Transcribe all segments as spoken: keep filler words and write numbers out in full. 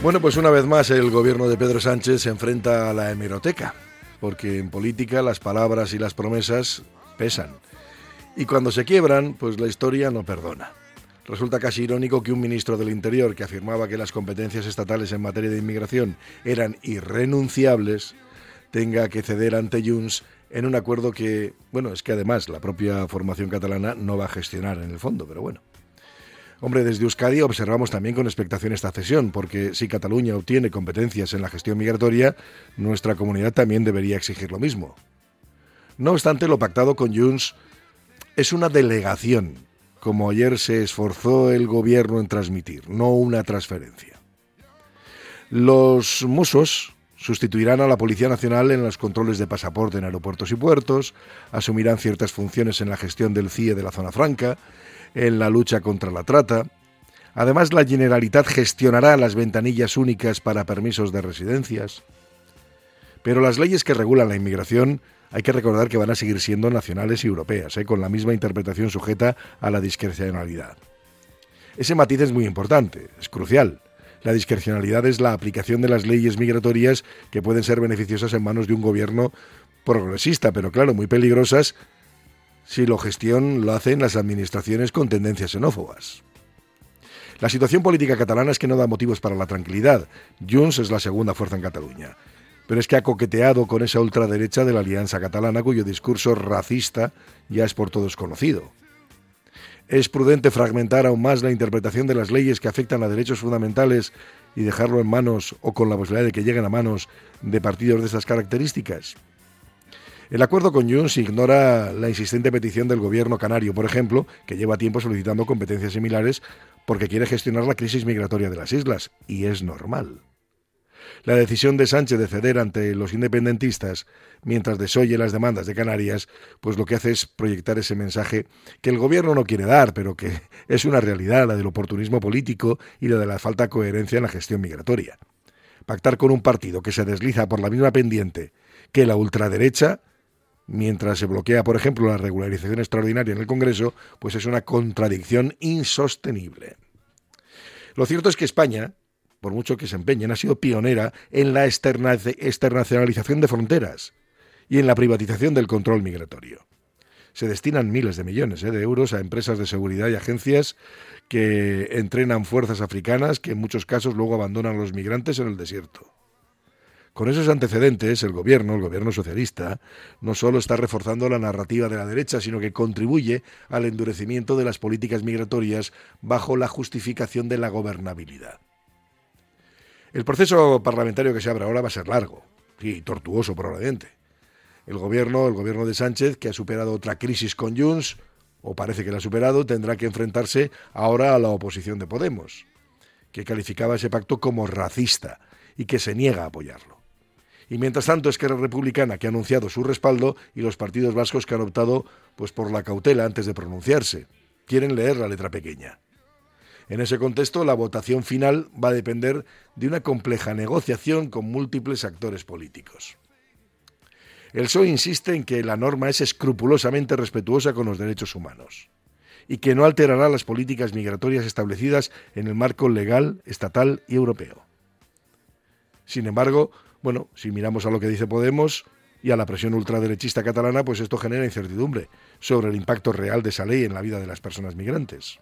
Bueno, pues una vez más el gobierno de Pedro Sánchez se enfrenta a la hemeroteca, porque en política las palabras y las promesas pesan. Y cuando se quiebran, pues la historia no perdona. Resulta casi irónico que un ministro del Interior que afirmaba que las competencias estatales en materia de inmigración eran irrenunciables tenga que ceder ante Junts en un acuerdo que, bueno, es que además la propia formación catalana no va a gestionar en el fondo, pero bueno. Hombre, desde Euskadi observamos también con expectación esta cesión, porque si Cataluña obtiene competencias en la gestión migratoria, nuestra comunidad también debería exigir lo mismo. No obstante, lo pactado con Junts es una delegación, como ayer se esforzó el gobierno en transmitir, no una transferencia. Los Mossos sustituirán a la Policía Nacional en los controles de pasaporte en aeropuertos y puertos, asumirán ciertas funciones en la gestión del C I E de la Zona Franca, en la lucha contra la trata. Además, la Generalitat gestionará las ventanillas únicas para permisos de residencias. Pero las leyes que regulan la inmigración hay que recordar que van a seguir siendo nacionales y europeas, ¿eh? con la misma interpretación sujeta a la discrecionalidad. Ese matiz es muy importante, es crucial. La discrecionalidad es la aplicación de las leyes migratorias que pueden ser beneficiosas en manos de un gobierno progresista, pero claro, muy peligrosas si la gestión lo hacen las administraciones con tendencias xenófobas. La situación política catalana es que no da motivos para la tranquilidad. Junts es la segunda fuerza en Cataluña, pero es que ha coqueteado con esa ultraderecha de la Alianza Catalana cuyo discurso racista ya es por todos conocido. Es prudente fragmentar aún más la interpretación de las leyes que afectan a derechos fundamentales y dejarlo en manos o con la posibilidad de que lleguen a manos de partidos de estas características. El acuerdo con Junts ignora la insistente petición del gobierno canario, por ejemplo, que lleva tiempo solicitando competencias similares porque quiere gestionar la crisis migratoria de las islas, y es normal. La decisión de Sánchez de ceder ante los independentistas mientras desoye las demandas de Canarias, pues lo que hace es proyectar ese mensaje que el gobierno no quiere dar, pero que es una realidad, la del oportunismo político y la de la falta de coherencia en la gestión migratoria. Pactar con un partido que se desliza por la misma pendiente que la ultraderecha, mientras se bloquea, por ejemplo, la regularización extraordinaria en el Congreso, pues es una contradicción insostenible. Lo cierto es que España, por mucho que se empeñen, ha sido pionera en la externa- externacionalización de fronteras y en la privatización del control migratorio. Se destinan miles de millones eh, de euros a empresas de seguridad y agencias que entrenan fuerzas africanas que en muchos casos luego abandonan a los migrantes en el desierto. Con esos antecedentes, el gobierno, el gobierno socialista, no solo está reforzando la narrativa de la derecha, sino que contribuye al endurecimiento de las políticas migratorias bajo la justificación de la gobernabilidad. El proceso parlamentario que se abre ahora va a ser largo, y tortuoso probablemente. El gobierno, el gobierno de Sánchez, que ha superado otra crisis con Junts, o parece que la ha superado, tendrá que enfrentarse ahora a la oposición de Podemos, que calificaba ese pacto como racista y que se niega a apoyarlo. Y mientras tanto, Esquerra Republicana, que ha anunciado su respaldo, y los partidos vascos que han optado pues, por la cautela antes de pronunciarse. Quieren leer la letra pequeña. En ese contexto, la votación final va a depender de una compleja negociación con múltiples actores políticos. El P S O E insiste en que la norma es escrupulosamente respetuosa con los derechos humanos y que no alterará las políticas migratorias establecidas en el marco legal, estatal y europeo. Sin embargo, bueno, si miramos a lo que dice Podemos y a la presión ultraderechista catalana, pues esto genera incertidumbre sobre el impacto real de esa ley en la vida de las personas migrantes.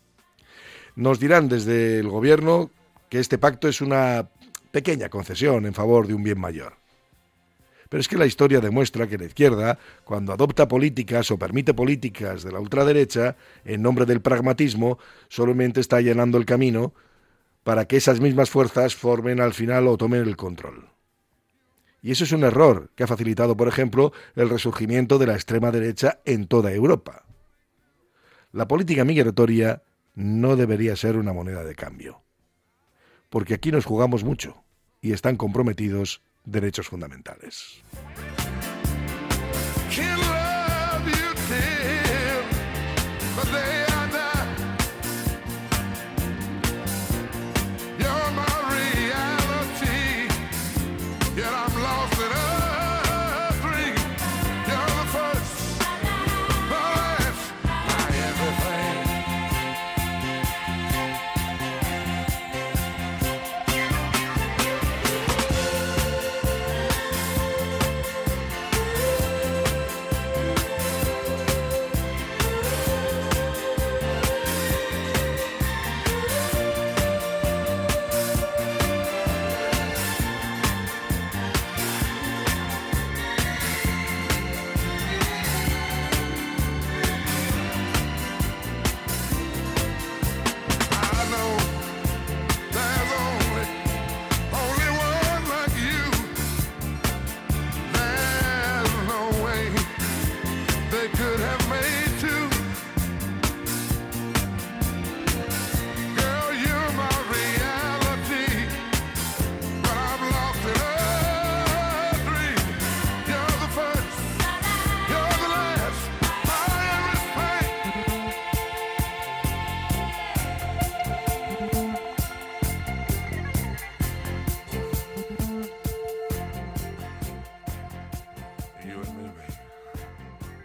Nos dirán desde el gobierno que este pacto es una pequeña concesión en favor de un bien mayor. Pero es que la historia demuestra que la izquierda, cuando adopta políticas o permite políticas de la ultraderecha, en nombre del pragmatismo, solamente está allanando el camino para que esas mismas fuerzas formen al final o tomen el control. Y eso es un error que ha facilitado, por ejemplo, el resurgimiento de la extrema derecha en toda Europa. La política migratoria no debería ser una moneda de cambio, porque aquí nos jugamos mucho y están comprometidos derechos fundamentales.